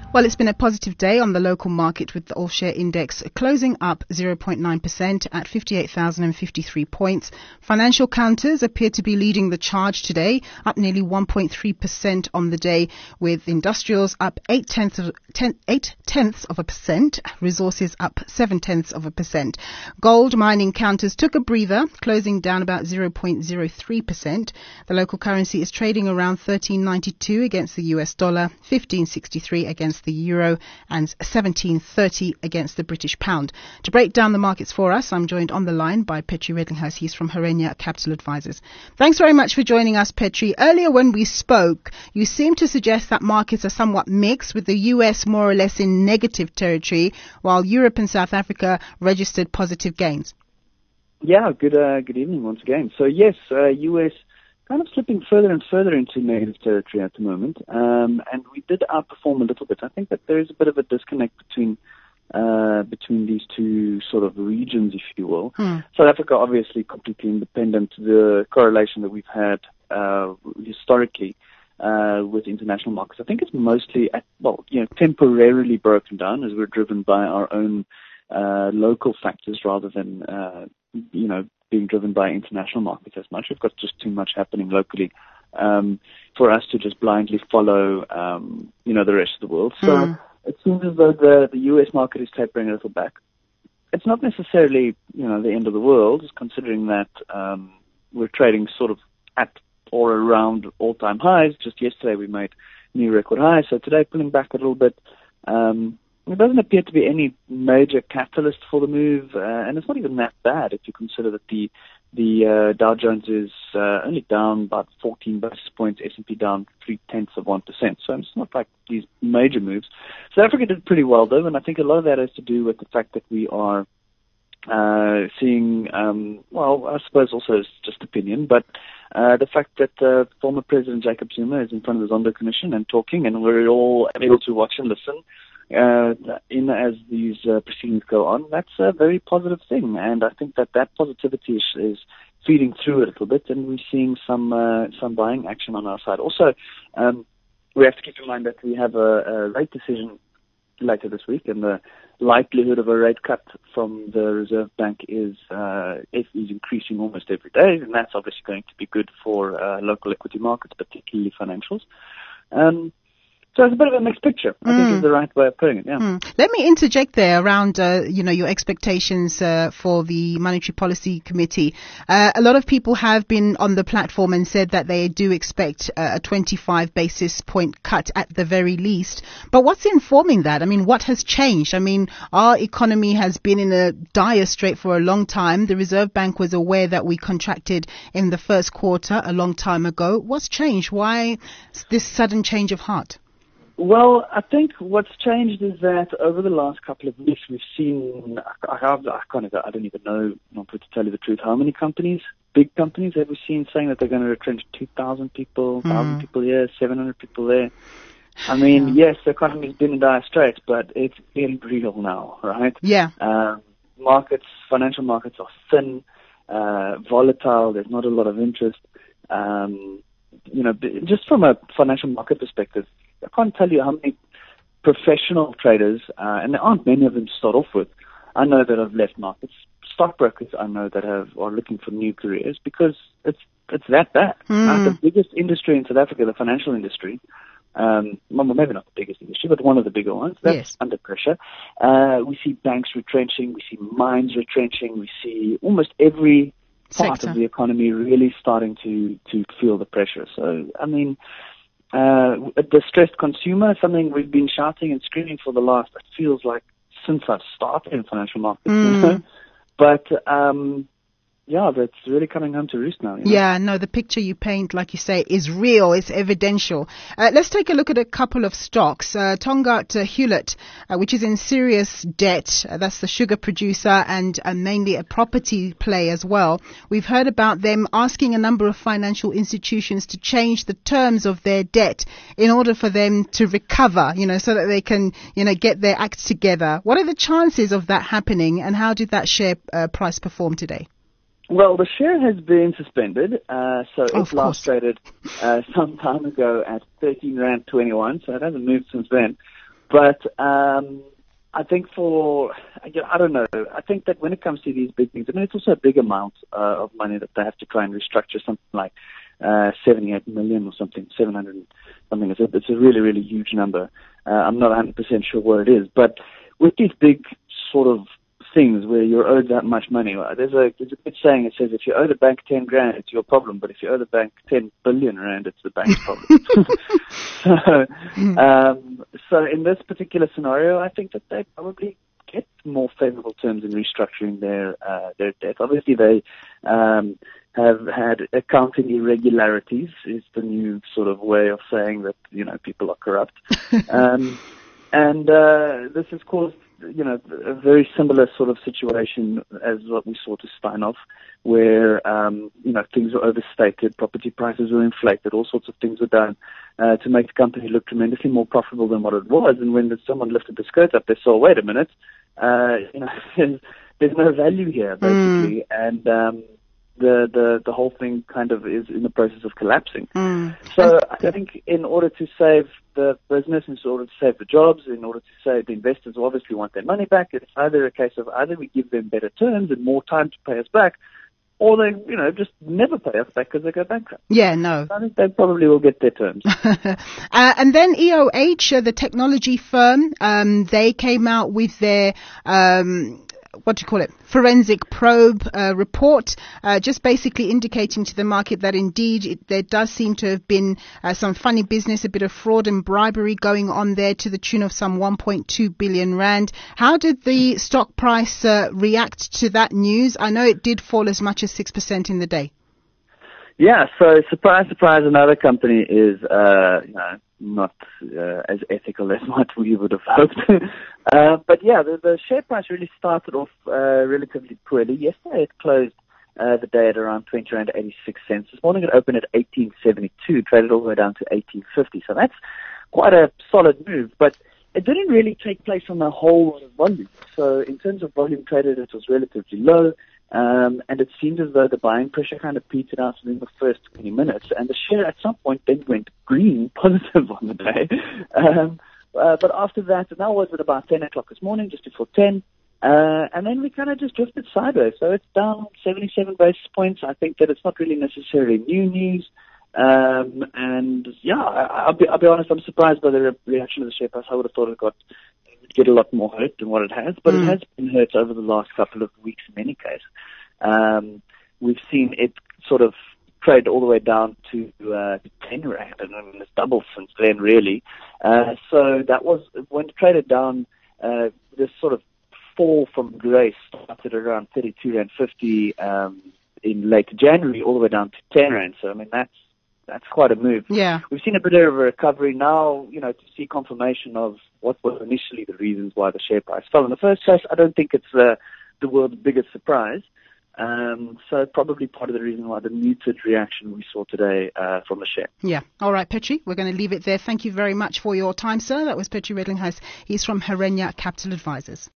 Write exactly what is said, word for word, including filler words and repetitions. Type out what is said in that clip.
Well, it's been a positive day on the local market with the all-share index closing up zero point nine percent at fifty-eight thousand fifty-three points. Financial counters appear to be leading the charge today, up nearly one point three percent on the day, with industrials up eight tenths of, ten, eight tenths of a percent, resources up seven tenths of a percent. Gold mining counters took a breather, closing down about zero point zero three percent. The local currency is trading around thirteen ninety-two against the U S dollar, fifteen sixty-three against the euro, and seventeen thirty against the British pound. To break down the markets for us, I'm joined on the line by Petri Redlinghuis. He's from Harenia Capital Advisors. Thanks very much for joining us, Petri. Earlier when we spoke, you seemed to suggest that markets are somewhat mixed, with the U S more or less in negative territory, while Europe and South Africa registered positive gains. Yeah, good uh, good evening once again. So yes, uh, U S kind of slipping further and further into negative territory at the moment, um, and we did outperform a little bit. I think that there is a bit of a disconnect between uh, between these two sort of regions, if you will. Hmm. South Africa, obviously, completely independent. The correlation that we've had uh, historically uh, with international markets, I think, is mostly at, well, you know, temporarily broken down as we're driven by our own uh, local factors rather than uh, you know. being driven by international markets as much. We've got just too much happening locally um, for us to just blindly follow, um, you know, the rest of the world. So mm. it seems as though the, the U S market is tapering a little back. It's not necessarily, you know, the end of the world, considering that um, we're trading sort of at or around all-time highs. Just yesterday we made new record highs, so today pulling back a little bit. Um, There doesn't appear to be any major catalyst for the move, uh, and it's not even that bad if you consider that the the uh, Dow Jones is uh, only down about fourteen basis points, S and P down three tenths of one percent. So it's not like these major moves. South Africa did pretty well though, and I think a lot of that has to do with the fact that we are uh, seeing, um, well, I suppose also it's just opinion, but uh, the fact that uh, former President Jacob Zuma is in front of the Zondo Commission and talking, and we're all able to watch and listen. Uh, in as these uh, proceedings go on, that's a very positive thing, and I think that that positivity is, is feeding through a little bit, and we're seeing some uh, some buying action on our side. Also, um, we have to keep in mind that we have a, a rate decision later this week, and the likelihood of a rate cut from the Reserve Bank is uh, is increasing almost every day, and that's obviously going to be good for uh, local equity markets, particularly financials. Um, So it's a bit of a mixed picture, I mm. think is the right way of putting it, yeah. Mm. Let me interject there around, uh, you know, your expectations uh, for the Monetary Policy Committee. Uh, a lot of people have been on the platform and said that they do expect uh, a twenty-five basis point cut at the very least. But what's informing that? I mean, what has changed? I mean, our economy has been in a dire strait for a long time. The Reserve Bank was aware that we contracted in the first quarter a long time ago. What's changed? Why this sudden change of heart? Well, I think what's changed is that over the last couple of weeks we've seen, I, have, I, can't even, I don't even know, not to tell you the truth, how many companies, big companies have we seen saying that they're going to retrench two thousand people, one thousand mm. people here, seven hundred people there. I mean, yeah. yes, the economy's been in dire straits, but it's very real now, right? Yeah. Um, markets, financial markets are thin, uh, volatile, there's not a lot of interest. Um, you know, just from a financial market perspective, I can't tell you how many professional traders, uh, and there aren't many of them to start off with, I know that have left markets. Stockbrokers I know that have are looking for new careers because it's it's that bad. Mm. Uh, the biggest industry in South Africa, the financial industry, um, well, maybe not the biggest industry, but one of the bigger ones, that's yes. under pressure. Uh, we see banks retrenching, we see mines retrenching, we see almost every part Sector. of the economy really starting to, to feel the pressure. So, I mean, uh, a distressed consumer, something we've been shouting and screaming for the last, it feels like, since I've started in financial markets. Mm. You know? But, um, yeah, that's really coming home to roost now. You know? Yeah, no, the picture you paint, like you say, is real. It's evidential. Uh, let's take a look at a couple of stocks. Uh, Tongaat uh, Hulett, uh, which is in serious debt. Uh, that's the sugar producer and uh, mainly a property play as well. We've heard about them asking a number of financial institutions to change the terms of their debt in order for them to recover, you know, so that they can, you know, get their act together. What are the chances of that happening, and how did that share uh, price perform today? Well, the share has been suspended, uh, so oh, it last traded uh, some time ago at thirteen rand twenty-one, so it hasn't moved since then. but um, I think for, I don't know, I think that when it comes to these big things, I mean, it's also a big amount uh, of money that they have to try and restructure, something like uh, seventy-eight million or something, seven hundred something. It's a, it's a really, really huge number. Uh, I'm not one hundred percent sure what it is, but with these big sort of things where you're owed that much money, there's a there's a good saying. It says if you owe the bank ten grand, it's your problem, but if you owe the bank ten billion rand, it's the bank's problem. so, um, so in this particular scenario, I think that they probably get more favorable terms in restructuring their uh, their debt. Obviously, they um, have had accounting irregularities. Is the new sort of way of saying that, you know, people are corrupt, um, and uh, this has caused, you know, a very similar sort of situation as what we saw to Steinhoff, where, um, you know, things were overstated, property prices were inflated, all sorts of things were done uh, to make the company look tremendously more profitable than what it was. And when someone lifted the skirt up, they saw, wait a minute, uh, you know, there's, there's no value here, basically. Mm. And um, the, the, the whole thing kind of is in the process of collapsing. Mm. So I think in order to save the business, in order to save the jobs, in order to save the investors who obviously want their money back, it's either a case of either we give them better terms and more time to pay us back, or they, you know, just never pay us back because they go bankrupt. Yeah, no. I think they probably will get their terms. uh, and then E O H, uh, the technology firm, um, they came out with their um, what do you call it, forensic probe uh, report, uh, just basically indicating to the market that indeed it, there does seem to have been uh, some funny business, a bit of fraud and bribery going on there to the tune of some one point two billion rand. How did the stock price uh, react to that news? I know it did fall as much as six percent in the day. Yeah, so surprise, surprise, another company is, uh, you know, not uh, as ethical as what we would have hoped. uh, but yeah, the, the share price really started off uh, relatively poorly. Yesterday it closed uh, the day at around twenty rand eighty-six cents. This morning it opened at eighteen seventy-two, traded all the way down to eighteen fifty. So that's quite a solid move, but it didn't really take place on a whole lot of volume. So in terms of volume traded, it was relatively low. Um, and it seemed as though the buying pressure kind of petered out within the first twenty minutes, and the share at some point then went green, positive on the day. Um, uh, but after that, and that was at about ten o'clock this morning, just before ten, uh, and then we kind of just drifted sideways. So it's down seventy-seven basis points. I think that it's not really necessarily new news. Um, and yeah, I, I'll be, I'll be honest, I'm surprised by the re- reaction of the share price. I would have thought it got get a lot more hurt than what it has, but mm. it has been hurt over the last couple of weeks in any case. Um, we've seen it sort of trade all the way down to, uh, to ten rand, and I mean, it's doubled since then, really. Uh, so that was, when it traded down, uh, this sort of fall from grace started around thirty-two rand fifty, um, in late January, all the way down to ten rand. So, I mean, that's, That's quite a move. Yeah. We've seen a bit of a recovery now, you know, to see confirmation of what were initially the reasons why the share price fell. In the first place, I don't think it's uh, the world's biggest surprise. Um, so probably part of the reason why the muted reaction we saw today uh, from the share. Yeah. All right, Petri, we're going to leave it there. Thank you very much for your time, sir. That was Petri Redlinghuis. He's from Herenya Capital Advisors.